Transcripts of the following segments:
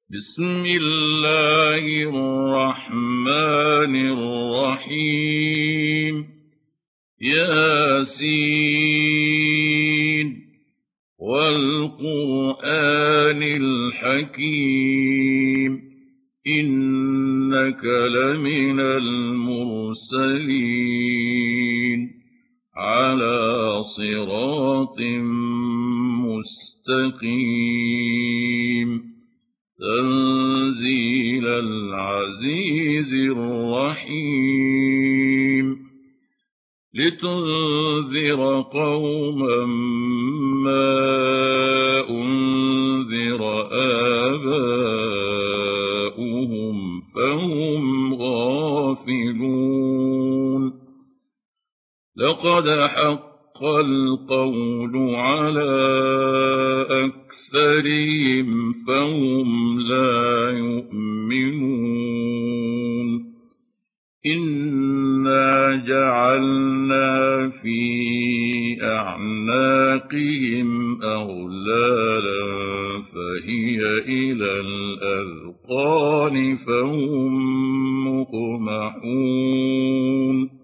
بسم الله الرحمن الرحيم ياسين والقرآن الحكيم إنك لمن المرسلين على صراط مستقيم تنزيل العزيز الرحيم لتنذر قوما ما أنذر آباؤهم فهم غافلون لقد حق القول على أكثرهم فهم لا يؤمنون إنا جعلنا في أعناقهم أغلالا فهي إلى الأذقان فهم مقمحون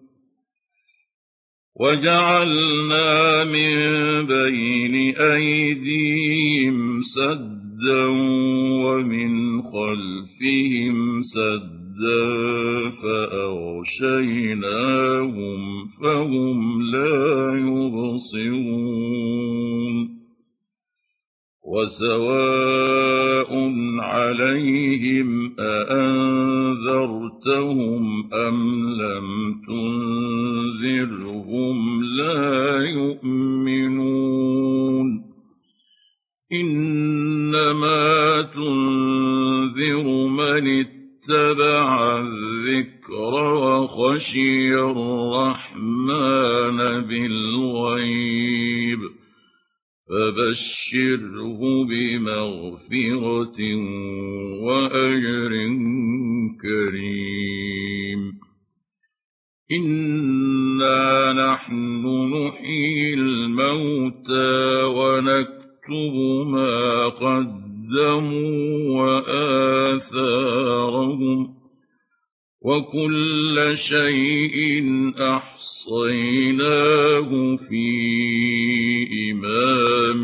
وجعلنا من بين أيديهم سدا ومن خلفهم سدا فأغشيناهم فهم لا يبصرون وسواء عليهم أأنذرتهم أم لم تنذرهم لا يؤمنون إنما تنذر من اتبع الذكر وخشي الرحمن بالغيب فبشره بمغفرة وأجر كريم إنا نحن نحيي الموتى ونكتب ما قدموا وآثارهم وكل شيء أحصيناه في إمام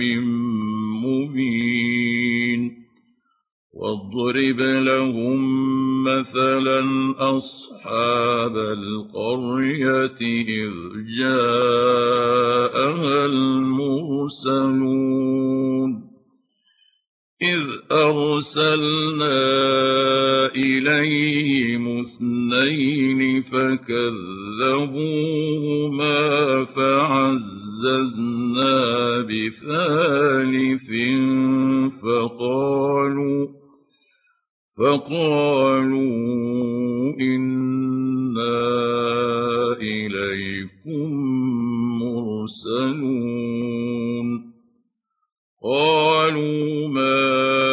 مبين واضرب لهم مثلا أصحاب القرية إذ جاءها المرسلون إذ أرسلنا إليهم اثنين فكذبوهما فعززنا بثالث فقالوا إنا إليكم مرسلون قالوا ما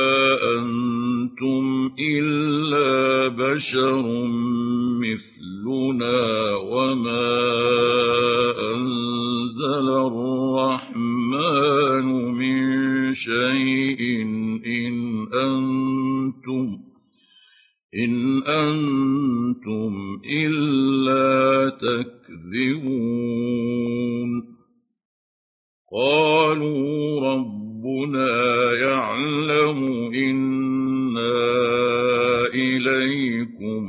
أنتم إلا بشر مثلنا وما أنزل الرحمن من شيء إن أنتم إلا تكذبون قالوا ربنا يعلم إنا إليكم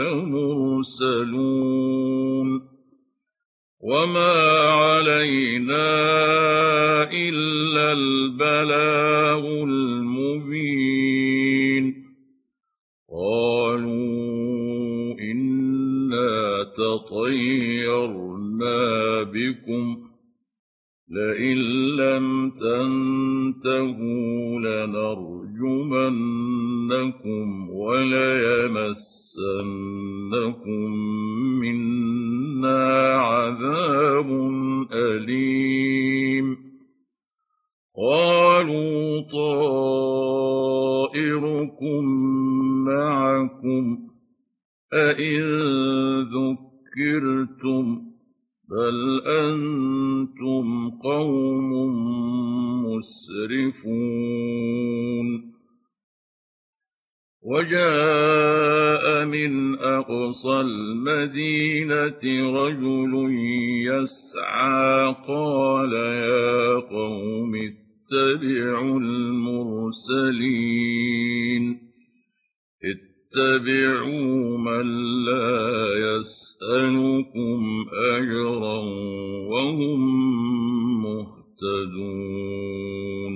لمرسلون وما علينا إلا البلاغ المبين قالوا إنا تطيرنا بكم لئن لم تنتهوا لنرجمنكم وليمسنكم منا عذاب أليم قالوا طائركم معكم أئن ذكرتم بل أنتم قوم مسرفون وجاء من أقصى المدينة رجل يسعى قال يا قوم اتبعوا المرسلين اتبعوا من لا يسألكم أجرا وهم مهتدون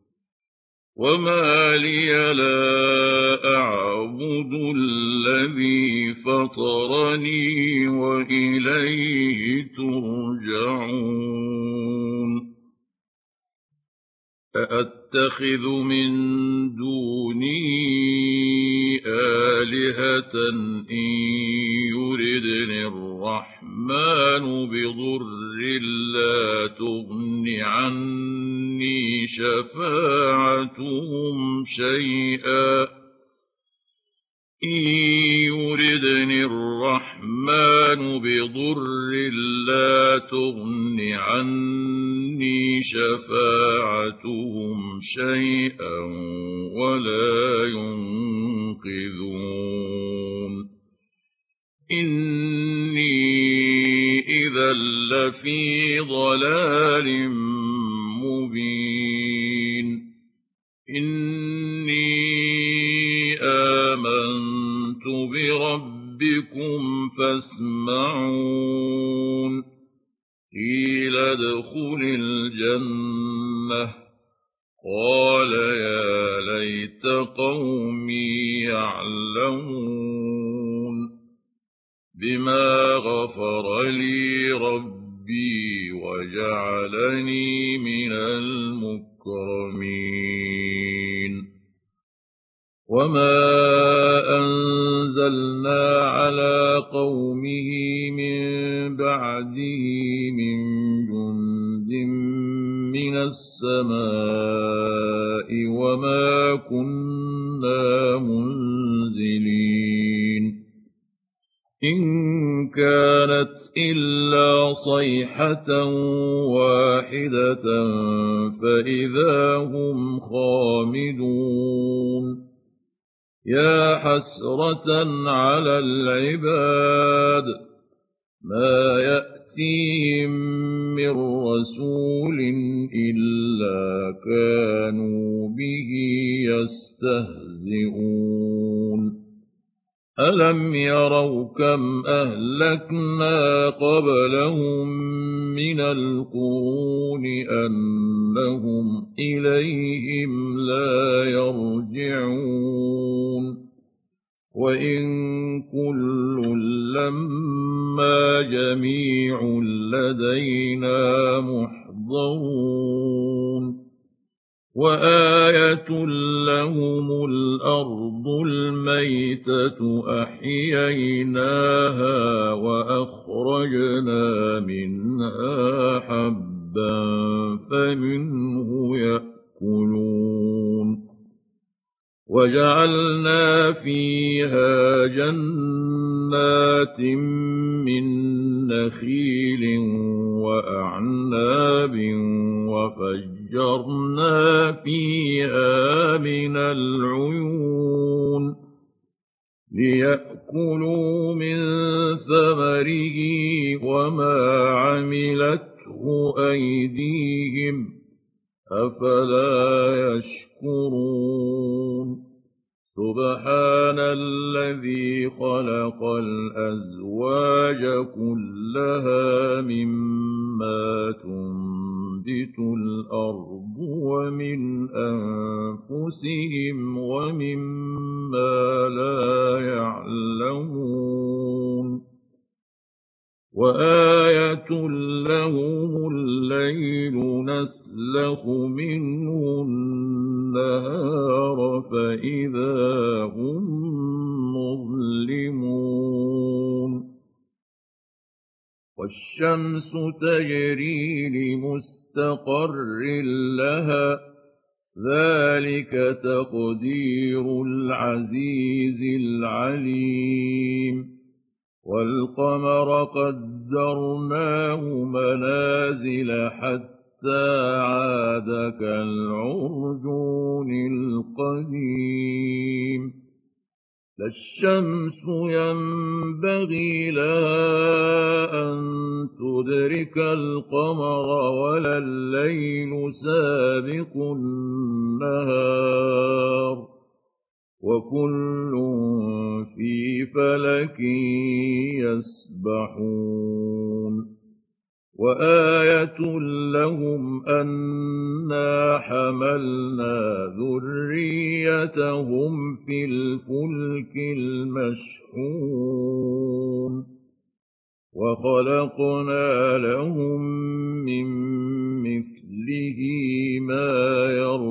وما لي لا أعبد الذي فطرني وإليه ترجعون أأتخذ من دونه آلهة إن يردني الرحمن بضر لا تغن عني شفاعتهم شيئا إن يردني الرحمن بضر لا تغن عني شفاعتهم شيئا ولا ينقذون إني إذا لفي ضلال مبين إني آمنت بربكم فاسمعون قيل ادخل الجنة قال يا ليت قومي يعلمون بما غفر لي ربي وجعلني من المكرمين وما أنزلنا على قومه من بعده من جند من السماء وما كنا منزلين إن كانت إلا صيحة واحدة فإذا هم خامدون يا حسرة على العباد ما يأتيهم من رسول إلا كانوا به يستهزئون ألم يروا كم أهلكنا قبلهم من القرون أنهم إليهم لا يرجعون وإن كل لما جميع لدينا محضرون وآية لهم الأرض الميتة أحييناها وأخرجنا منها حبا فمنه يأكلون وجعلنا فيها جنات من نخيل وأعناب وفجرنا فيها من العيون ليأكلوا من ثمره وما عملته أيديهم أفلا يشكرون سبحان الذي خلق الأزواج كلها مما تنبت الأرض ومن أنفسهم ومما لا يعلمون وآية لهم الليل نسلخ منه النهار فإذا هم مظلمون والشمس تجري لمستقر لها ذلك تقدير العزيز العليم والقمر قدرناه منازل حتى عاد كالعرجون القديم لا الشمس ينبغي لها أن تدرك القمر ولا الليل سابق النهار وكل في فلك يسبحون وآية لهم أنا حملنا ذريتهم في الفلك المشحون وخلقنا لهم من مثله ما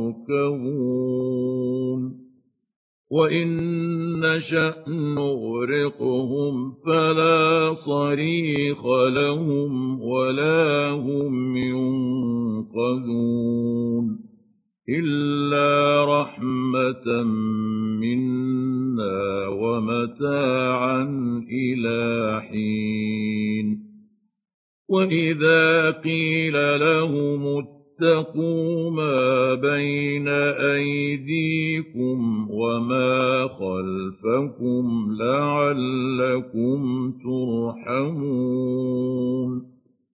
يركبون وإن نشأ نغرقهم فلا صريخ لهم ولا هم ينقذون إلا رحمة منا ومتاعا إلى حين وإذا قيل لهم اتقوا ما بين أيديكم وما خلفكم لعلكم ترحمون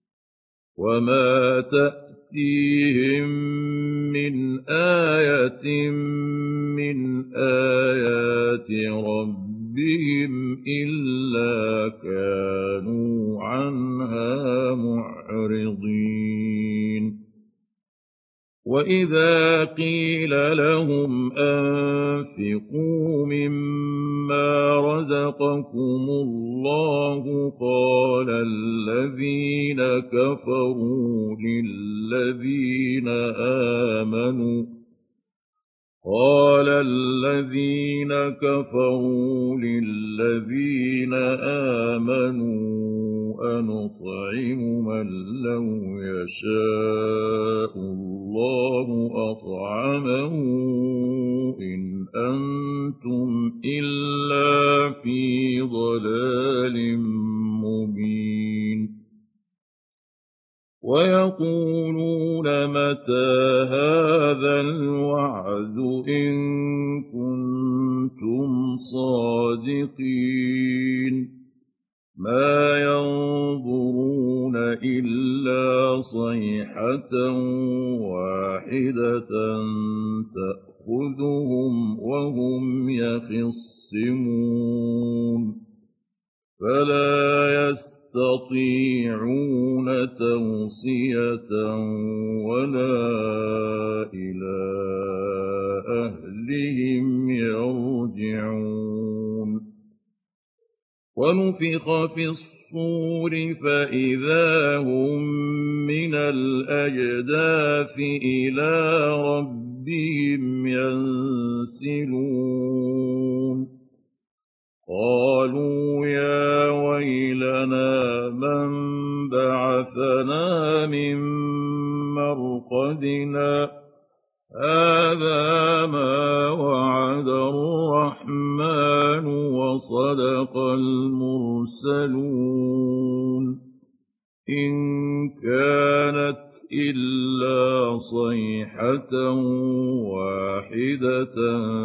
وما تأتيهم من آية من آيات ربهم إلا كانوا عنها معرضين وإذا قيل لهم أنفقوا مما رزقكم الله قال الذين كفروا للذين آمنوا أنطعم من لو يشاء الله أطعمه إن أنتم إلا في ضلال مبين ويقولون متى هذا الوعد إن كنتم صادقين ما ينظرون إلا صيحة واحدة تأخذهم وهم يخصمون فلا يستطيعون توصية ولا إلى أهلهم يرجعون ونفخ في الصور فإذا هم من الأجداث إلى ربهم ينسلون قالوا يا ويلنا من بعثنا من مرقدنا هذا ما وعد الرحمن وصدق المرسلون إن كانت إلا صيحة واحدة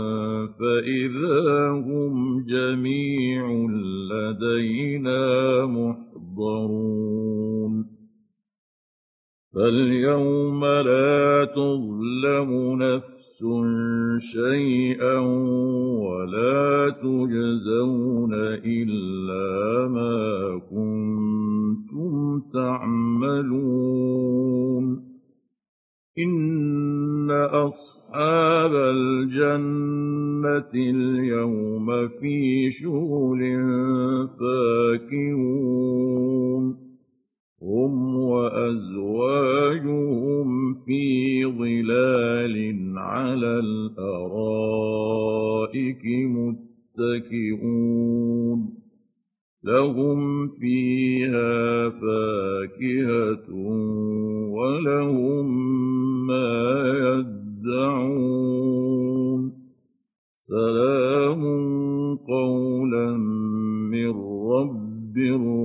فإذا هم جميع لدينا محضرون فاليوم لا تظلم نفس شيئا ولا تجزون إلا ما كنتم تعملون إن أصحاب الجنة اليوم في شغل فاكهون هم وأزواجهم في ظلال على الأرائك متكئون لهم فيها فاكهة ولهم ما يدعون سلام قولا من رب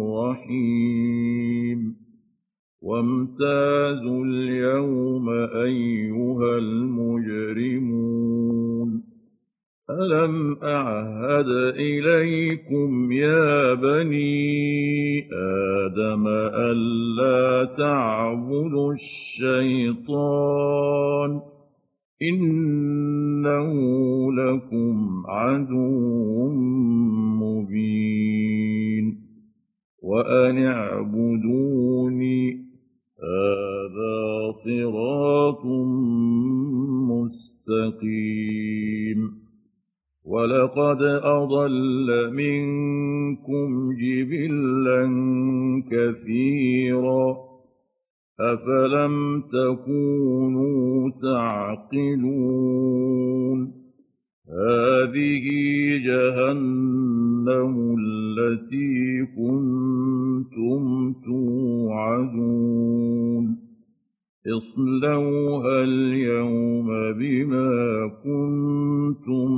رحيم وامتازوا اليوم أيها المجرمون ألم أعهد إليكم يا بني آدم ألا تعبدوا الشيطان إنه لكم عدو مبين وأن اعبدوني هذا صراط مستقيم ولقد أضل منكم جبلا كثيرا أفلم تكونوا تعقلون هذه جهنم التي كنتم توعدون اصلوها اليوم بما كنتم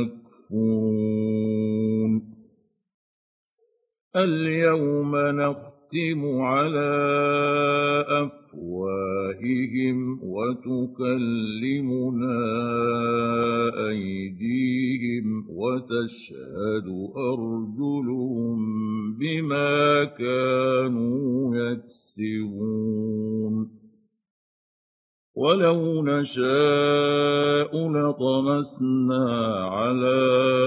تكفرون اليوم نختم على أفواههم وتكلمنا أيديهم وتشهد أرجلهم بما كانوا يكسبون ولو نشاء لطمسنا على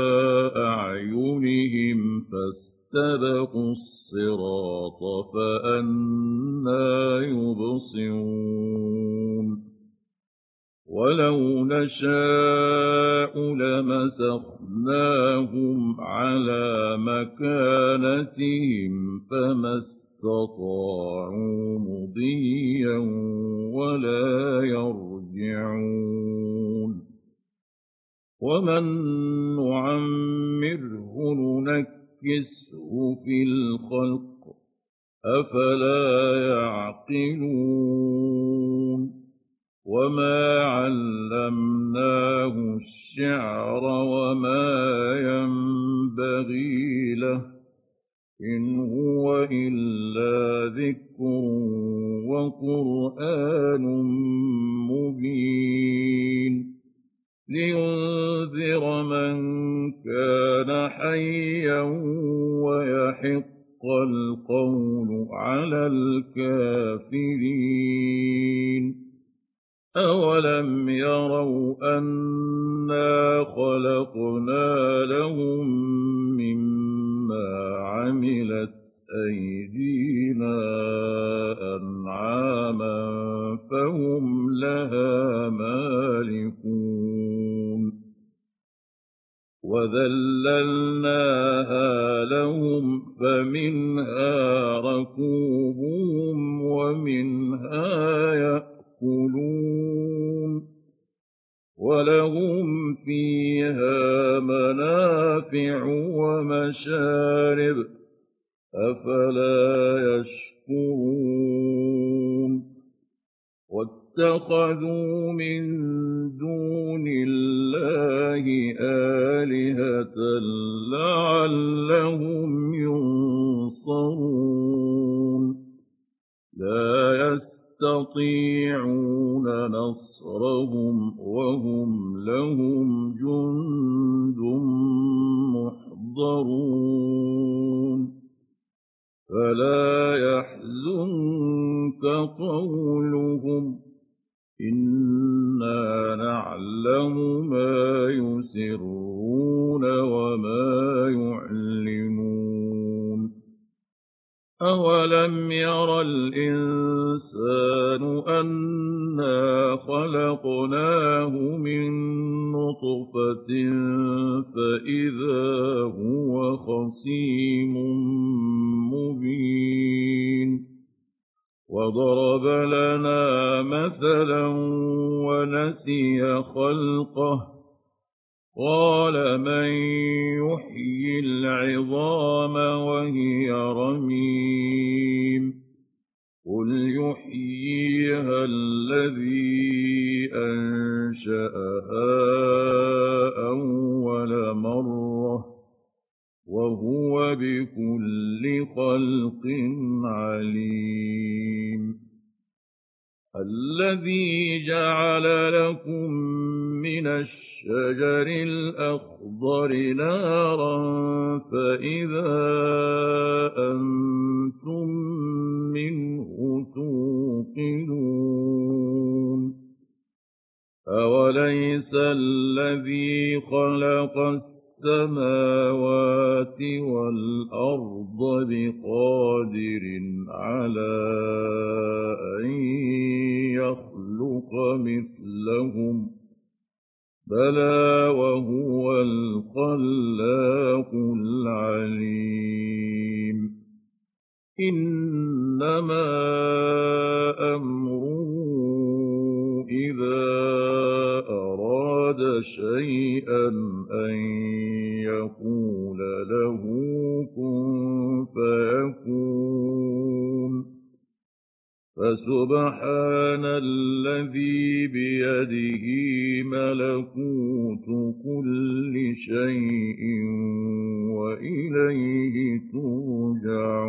أعينهم فاستبقوا الصراط فأنى يبصرون ولو نشاء لمسخناهم على مكانتهم فما استطاعوا مضيا ولا يرجعون ومن نعمره ننكسه في الخلق أفلا يعقلون وما علمناه الشعر وما ينبغي له إن هو إلا ذكر وقرآن مبين لينذر من كان حيا ويحق القول على الكافرين أولم يروا أنا خلقنا لهم مما عملت أيدينا أنعاما فهم لها مالكون وذللناها لهم فمنها ركوبهم ومنها يأكلون ولهم فيها منافع ومشارب أفلا يشكرون واتخذوا من دون الله آلهة لعلهم ينصرون لا يستطيعون نصرهم وهم لهم جند محضرون فلا يحزنك قولهم إنا نعلم ما يسرون وما يعلنون أولم ير الإنسان أنا خلقناه من نطفة فإذا هو خصيم مبين وضرب لنا مثلا ونسي خلقه قال من يحيي العظام وهي رميم قل يحييها الذي أنشأها أول مرة وهو بكل خلق عليم الذي جعل لكم من الشجر الأخضر نارا فإذا أنتم منه توقدون أوليس الذي خلق السماوات والأرض بقادر على أن يخلق مثلهم بلى وهو الخلاق العليم إنما أمره إذا أراد شيئا أن يقول له كن فيكون فسبحان الذي بيده ملكوت كل شيء وإليه ترجعون